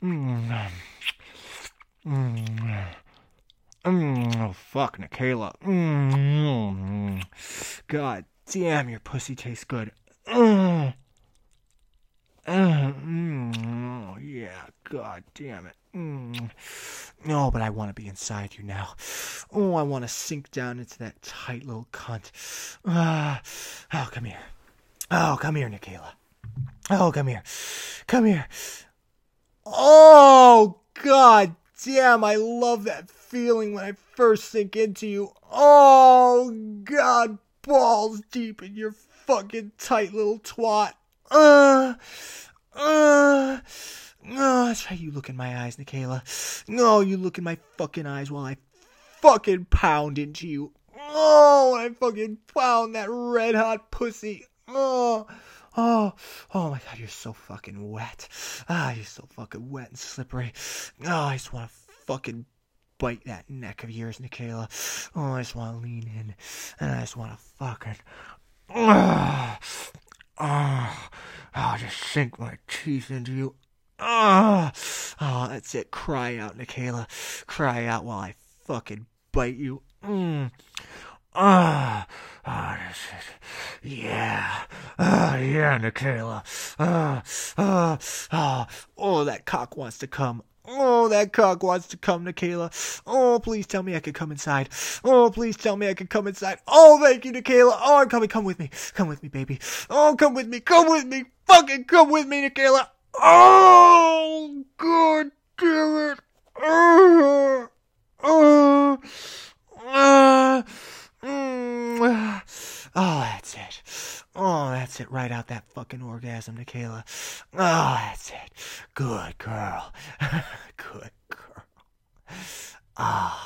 Mm. Mm. Oh, fuck, Nikayla. God damn, your pussy tastes good. Yeah, god damn it. No, but I want to be inside you now. Oh, I want to sink down into that tight little cunt. Oh, come here. Oh, come here, Nikayla. Oh, come here. Come here. Oh, god damn, I love that feeling when I first sink into you. Oh, god, balls deep in your fucking tight little twat. Oh, that's how you look in my eyes, Nikayla. No, you look in my fucking eyes while I fucking pound into you. Oh, I fucking pound that red hot pussy. Oh my god, you're so fucking wet. You're so fucking wet and slippery. I just want to fucking bite that neck of yours, Nikayla. I just want to lean in, and I just want to fucking... just sink my teeth into you. That's it. Cry out, Nikayla. Cry out while I fucking bite you. That's it. Yeah. Yeah, Nikayla. That cock wants to come. Oh, that cock wants to come, Nikayla. Oh, please tell me I could come inside. Oh, please tell me I could come inside. Oh, thank you, Nikayla. Oh, I'm coming. Come with me. Come with me, baby. Oh, come with me. Come with me. Fucking come with me, Nikayla. Oh, god damn it. That's it. Oh, that's it. Right out that fucking orgasm, Nikayla. Oh, that's it. Good girl. Good girl.